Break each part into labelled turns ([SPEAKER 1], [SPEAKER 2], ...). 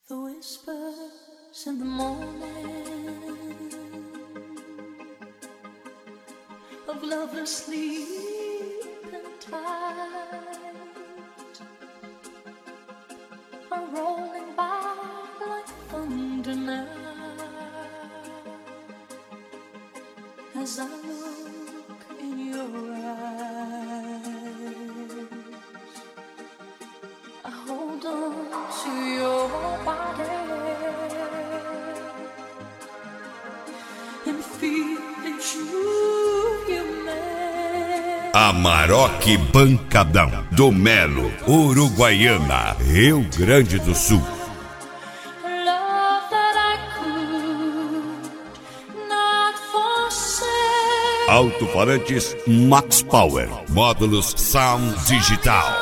[SPEAKER 1] The whispers in the morning of lovers sleeping tight are rolling by like thunder now. As I look in your eyes, I hold on to your body and feel it's you made.
[SPEAKER 2] Amarok Pancadão do Melo, Uruguaiana, Rio Grande do Sul.
[SPEAKER 1] Love that I could not forsake.
[SPEAKER 2] Alto-falantes Max Power, módulos Sound Digital.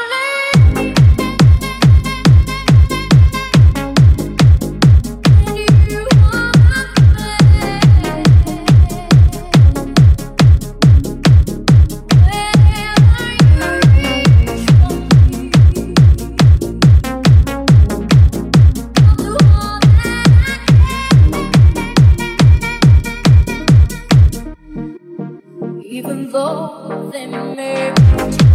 [SPEAKER 1] Even though they may be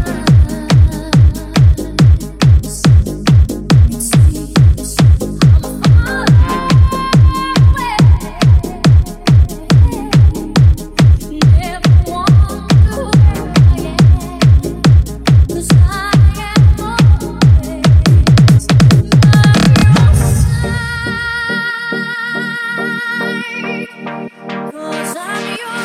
[SPEAKER 1] times, it seems I'm far away. Never wonder where I am, 'cause I am always by your side, 'cause I'm your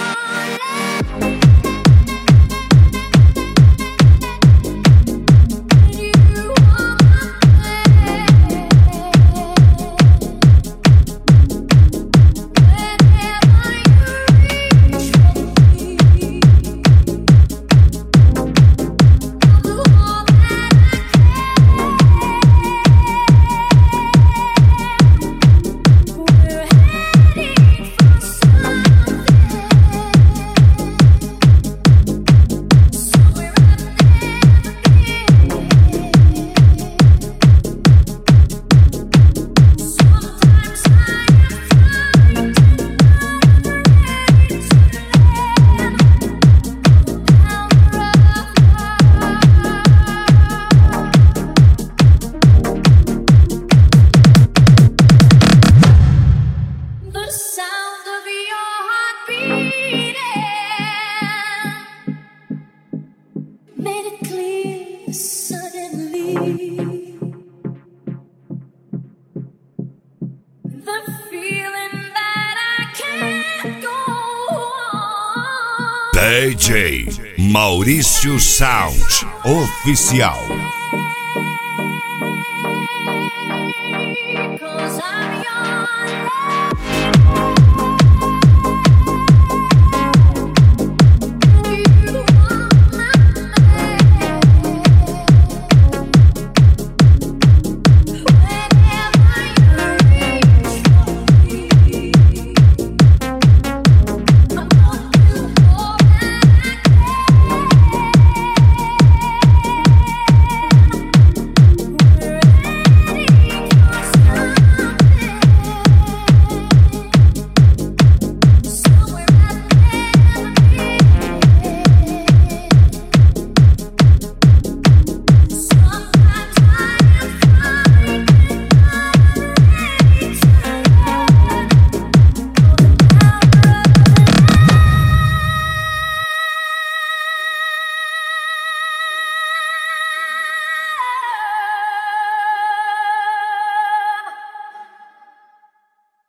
[SPEAKER 1] made it clear suddenly. The feeling that I can't go on.
[SPEAKER 2] DJ Maurício Sound Oficial.
[SPEAKER 1] 'Cause I'm your love.